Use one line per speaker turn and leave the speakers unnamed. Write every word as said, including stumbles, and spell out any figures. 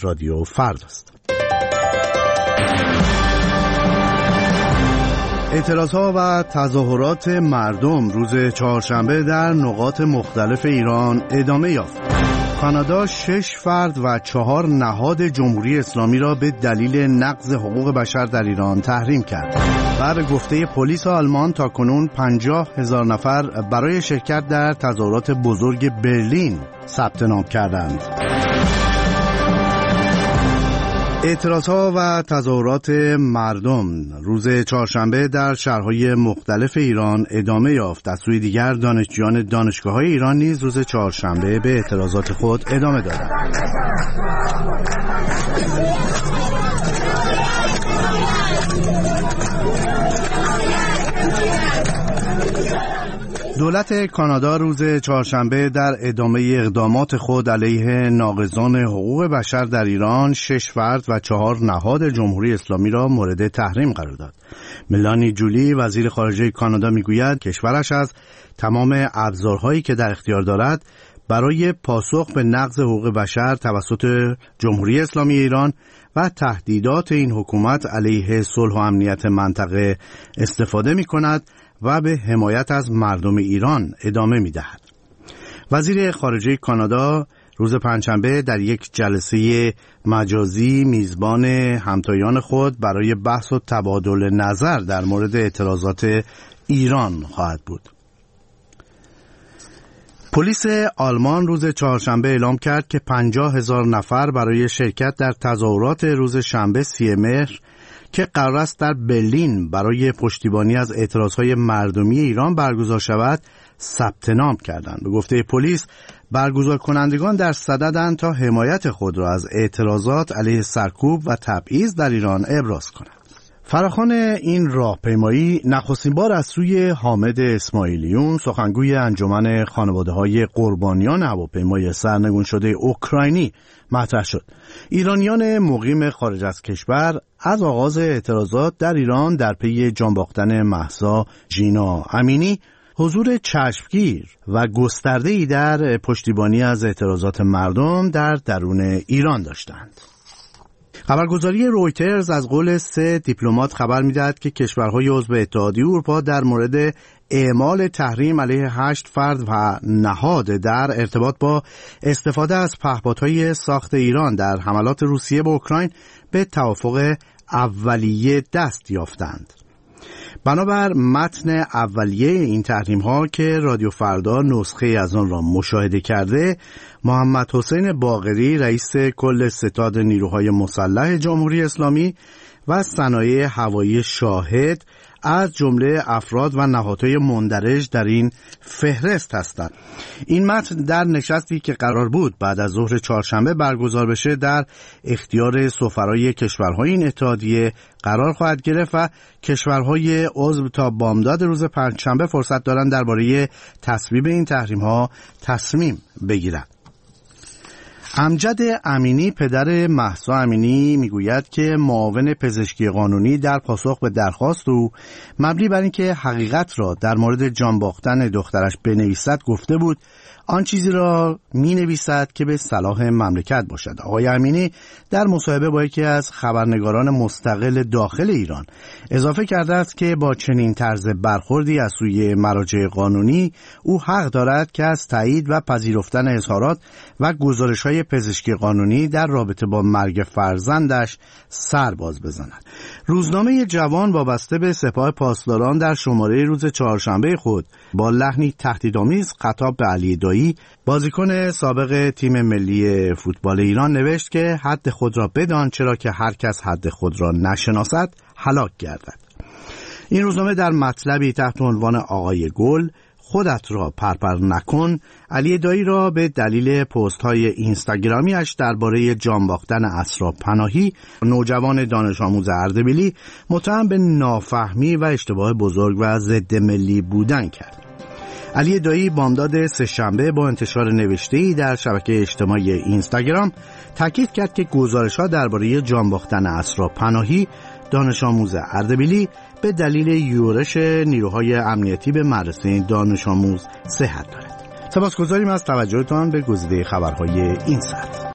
رادیو فرداست. اعتراضها و تظاهرات مردم روز چهارشنبه در نقاط مختلف ایران ادامه یافت. کانادا شش فرد و چهار نهاد جمهوری اسلامی را به دلیل نقض حقوق بشر در ایران تحریم کرد و به گفته پلیس آلمان تاکنون پنجاه هزار نفر برای شرکت در تظاهرات بزرگ برلین ثبت نام کردند. اعتراضها و تظاهرات مردم روز چهارشنبه در شهرهای مختلف ایران ادامه یافت. از سوی دیگر دانشجویان دانشگاه‌های ایران نیز روز چهارشنبه به اعتراضات خود ادامه دادند. دولت کانادا روز چهارشنبه در ادامه اقدامات خود علیه ناقضان حقوق بشر در ایران شش فرد و چهار نهاد جمهوری اسلامی را مورد تحریم قرار داد. ملانی جولی وزیر خارجه کانادا میگوید کشورش از تمام ابزارهایی که در اختیار دارد برای پاسخ به نقض حقوق بشر توسط جمهوری اسلامی ایران و تهدیدات این حکومت علیه صلح و امنیت منطقه استفاده می‌کند و به حمایت از مردم ایران ادامه می‌دهد. وزیر خارجه کانادا روز پنجشنبه در یک جلسه مجازی میزبان همتایان خود برای بحث و تبادل نظر در مورد اعتراضات ایران خواهد بود. پلیس آلمان روز چهارشنبه اعلام کرد که پنجاه هزار نفر برای شرکت در تظاهرات روز شنبه سی مهر که قرار است در برلین برای پشتیبانی از اعتراضهای مردمی ایران برگزار شود ثبت نام کردند. به گفته پلیس برگزار کنندگان در صددند تا حمایت خود را از اعتراضات علیه سرکوب و تبعیض در ایران ابراز کنند. فراخوان این راهپیمایی نخستین بار از سوی حامد اسماعیلیون سخنگوی انجمن خانواده‌های قربانیان هواپیمای سرنگون شده اوکراینی مطرح شد. ایرانیان مقیم خارج از کشور از آغاز اعتراضات در ایران در پی جان باختن مهسا ژینا امینی حضور چشمگیر و گسترده‌ای در پشتیبانی از اعتراضات مردم در درون ایران داشتند. خبرگزاری رویترز از قول سه دیپلمات خبر می‌دهد که کشورهای عضو اتحادیه اروپا در مورد اعمال تحریم علیه هشت فرد و نهاد در ارتباط با استفاده از پهپادهای ساخت ایران در حملات روسیه به اوکراین به توافق اولیه دست یافتند. بنابر متن اولیه این تحریم ها که رادیو فردا نسخه از آن را مشاهده کرده، محمد حسین باقری رئیس کل ستاد نیروهای مسلح جمهوری اسلامی و صنایع هوایی شاهد از جمله افراد و نهادهای مندرج در این فهرست هستند. این متن در نشستی که قرار بود بعد از ظهر چهارشنبه برگزار بشه در اختیار سفرای کشورهای این اتحادیه قرار خواهد گرفت و کشورهای عضو تا بامداد روز پنجشنبه فرصت دارند درباره تصویب این تحریم‌ها تصمیم بگیرند. امجد امینی پدر مهسا امینی میگوید که معاون پزشکی قانونی در پاسخ به درخواست او مبنی بر اینکه حقیقت را در مورد جان باختن دخترش بنویسد گفته بود آن چیزی را می نویسد که به صلاح مملکت باشد. آقای امینی در مصاحبه با یکی از خبرنگاران مستقل داخل ایران اضافه کرده است که با چنین طرز برخوردی از سوی مراجع قانونی او حق دارد که از تایید و پذیرفتن اظهارات و گزارش‌های پزشکی قانونی در رابطه با مرگ فرزندش سر باز بزند. روزنامه جوان وابسته به سپاه پاسداران در شماره روز چهارشنبه خود با لحنی تهدیدآمیز خطاب به علی دایی بازیکن سابق تیم ملی فوتبال ایران نوشت که حد خود را بدان چرا که هر کس حد خود را نشناسد هلاک گردد. این روزنامه در مطلبی تحت عنوان آقای گل خودت را پرپر نکن علی دایی را به دلیل پست های اینستاگرامیش درباره جان باختن اسرا پناهی نوجوان دانش آموز اردبیلی متهم به نافهمی و اشتباه بزرگ و ضد ملی بودن کرد. علی دایی بامداد سه‌شنبه با انتشار نوشته‌ای در شبکه اجتماعی اینستاگرام تاکید کرد که گزارش‌ها درباره جان باختن اسرا پناهی دانش آموز اردبیلی به دلیل یورش نیروهای امنیتی به مدرسه دانش آموز صحت دارد. سپاسگزاریم از توجهتان به گزیده خبرهای این ساعت.